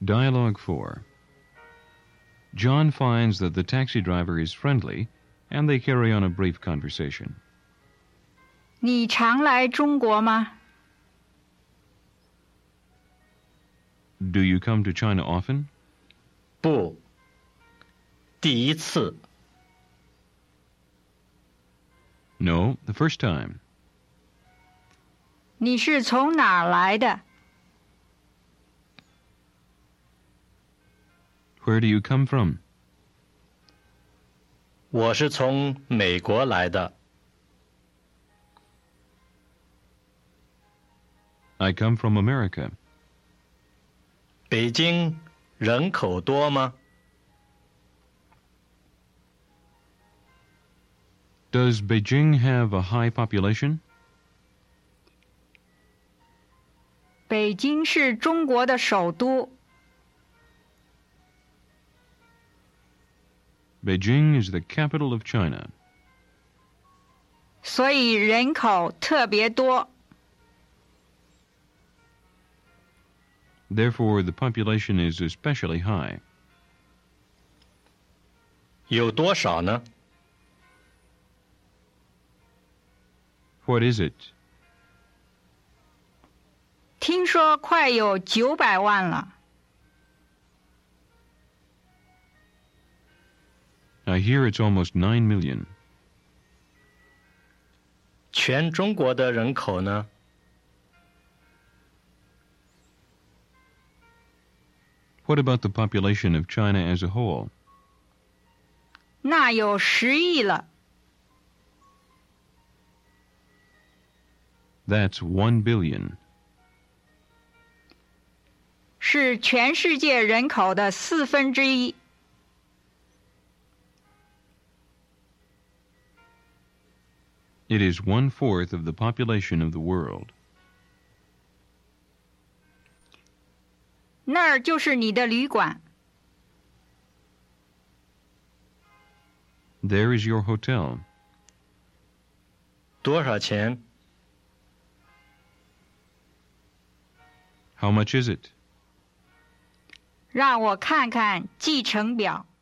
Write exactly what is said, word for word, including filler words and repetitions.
Dialogue four. John finds that the taxi driver is friendly, and they carry on a brief conversation. 你常来中国吗？ Do you come to China often? 不，第一次。 No, the first time. 你是从哪儿来的？ Where do you come from? 我是从美国来的。 I come from America. 北京人口多吗？ Does Beijing have a high population? 北京是中国的首都。 Beijing is the capital of China. 所以人口特别多。 Therefore, the population is especially high. 有多少呢？ What is it? 听说快有九百万了。 I hear it's almost nine million. 全中国的人口呢？ What about the population of China as a whole? 那有十亿了。 That's one billion. 是全世界人口的四分之一。 It is one-fourth of the population of the world. 那儿就是你的旅馆。 There is your hotel. 多少钱？ How much is it? 让我看看继承表。